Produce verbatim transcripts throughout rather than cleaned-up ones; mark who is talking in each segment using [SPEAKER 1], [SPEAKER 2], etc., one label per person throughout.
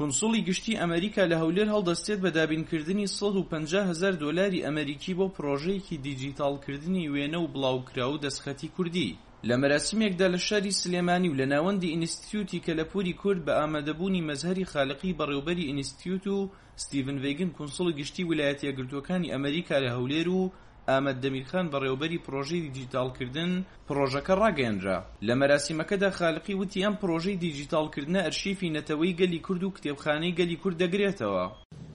[SPEAKER 1] کۆنسڵی گشتی ئەمریکا لە هەولێر هەڵدەستێت بە دابینکردنی سەد و پەنجا هەزار دۆلاری ئەمریکی بۆ پرۆژەیەکی دیجیتاڵکردنی وێنە و بڵاوکراو و دەستخەتی کوردی. لە مەراسیمێکدا لە شاری سلێمانی و لە ناوەندی ئینستیتیوتی کەلەپوری کورد بە ئامادەبوونی مەزهەری خالقی بەڕێوەبەری ئینستیتیوت و ستیڤن ڤێگن کۆنسڵی گشتی ویلایەتە یەکگرتووەکانی ئەمریکا لە هەولێر و ئامەد دەمیرخان بەڕێوەبەری پرۆژەی دیجیتاڵکردن پرۆژەکە ڕاگەیەنرا. لە مەراسیمەکەدا خالقی وتی ئەم پرۆژەی دیجیتاڵکردنە ئەرشیفی نەتەوەی گەلی کورد و کتێبخانەی گەلی کورد دەگرێتەوە.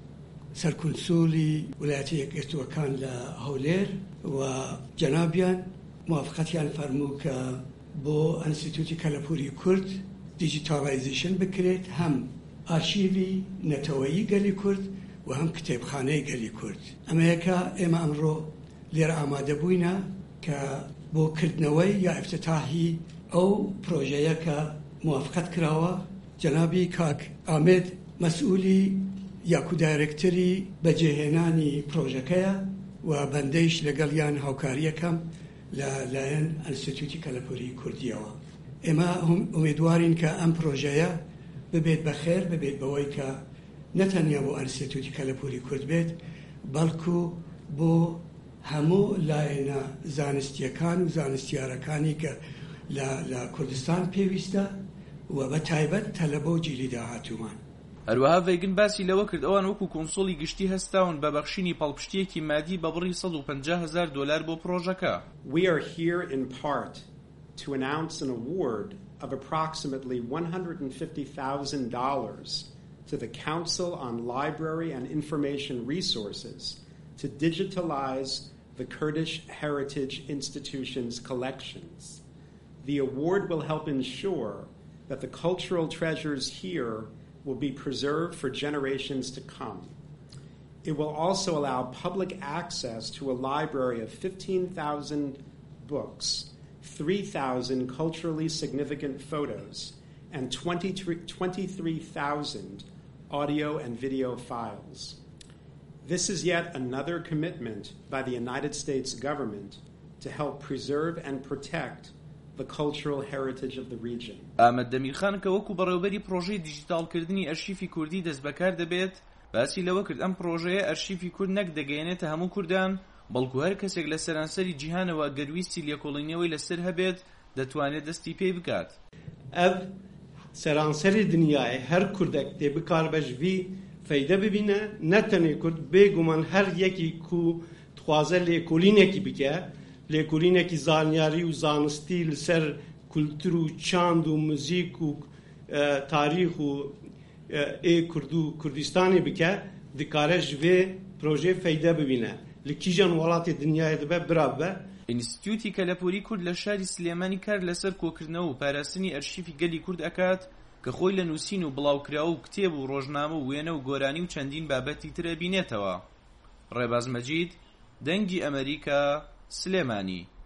[SPEAKER 2] سەرکونسولی ویلایەتە یەکگرتووەکان لە هەولێر و جەنابیان موافقەتیان فەرموو کە بۆ ئینستیتیوتی کەلەپوری کورد دیجیتاڵایزیشن بکرێت، هەم ئارشیڤی نەتەوەیی گەلی کورد و هەم کتێبخانەی گەلی کورد. ئەمەیەکە ئێمە ئەمڕۆ لێرە ئامادە بووینە کە بۆ کردنەوەی یا ئیفتتاحی ئەو پرۆژەیە کە موافقەت کراوە. جەنابی کاک ئامێد مەسئولی یاکو دایرێکتەری بەجێهێنانی پرۆژەکەیە و بەندەیش لەگەڵیان هاوکاریەکەم لە لایەن ئینستیتیوتی کەلەپوری کوردیەوە. ئێمە ئومێدوارین کە ئەم پرۆژەیە ببێت بەخێر، ببێت بەوەی کە نەتەنیا بۆ ئینستیتیوتی کەلەپوری کورد بێت، بەڵکو بۆ هەموو لایەنە زانستیەکان و زانستیارەکانی کە لە کوردستان پێویستە و بە تایبەت تەلەبە و جیلی داهاتوومان.
[SPEAKER 1] هەروەها ڤێگن باسی لەوە کرد ئەوان وەکو کۆنسڵی گشتی هەستاون بە بەخشینی پاڵپشتیەکی مادی بە بڕی سەد و پەنجا هەزار دۆلار بۆ پرۆژەکە.
[SPEAKER 3] We are here in part to announce an award of approximately one hundred fifty thousand dollars to the Council on Library and Information Resources to digitalize the Kurdish Heritage Institution's collections. The award will help ensure that the cultural treasures here will be preserved for generations to come. It will also allow public access to a library of fifteen thousand books, three thousand culturally significant photos, and twenty-three thousand audio and video files. This is yet another commitment by the United States government to help preserve and protect the cultural heritage of the region.
[SPEAKER 1] ئامەد دەمیرخان کە وەکو بەڕێوەبەری پرۆژەی دیجیتاڵکردنی ئەرشیفی کوردی دەست بەکار دەبێت، باسی لەوە کرد ئەم پرۆژەیە ئەرشیفی کورد نەک دەگەیەنێتە هەموو کوردان، بەڵکو هەر کەسێک لە سەرانسەری جیهانەوە گەرویستی لێکۆڵینەوەی لەسەر هەبێت دەتوانێت دەستی پێی بکات.
[SPEAKER 4] ئەv سەرانسەری دنیای هەر کوردێک دێ بکار بەژوی فەیدە ببینە، نەتەنێ کورد بێگومان هەر یەکی کو دخوازە لێکۆڵینێکی بکە، لێکۆڵینێکی زانیاری و زانستی لەسەر کولتور و چاند و موزیک و تاریخ و ئێ کورد و کوردستانی بکە، دکارە ji vê projê feyde bibîne. Li kîjan welatê dinyayê dibe birabe.
[SPEAKER 1] ئینستیتیوتی کەلەپوری کورد لە شاری سلێمانی کار لەسەر کۆکردنەوە و پاراستنی ئەرشیفی گەلی کورد ئەکات کە خۆی لە نووسین و بڵاوکراوە و کتێب و ڕۆژنامە و وێنە و گۆرانی و چەندین بابەتی ترە بینێتەوە. ڕێباز مەجید، دەنگی ئەمریکا، سلێمانی.